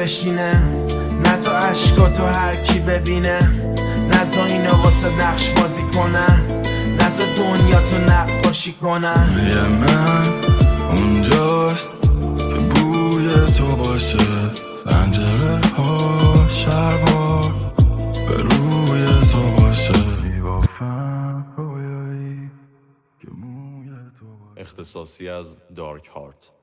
بشینه، نزا عشقاتو هر کی ببینه، نزا اینو واسه نقش بازی کنن، نزا دنیا تو نقاشی کنن. من اونجاست که بوی تو باشه، پنجره ها شربار به روی تو باشه، اختصاصی از دارک هارت.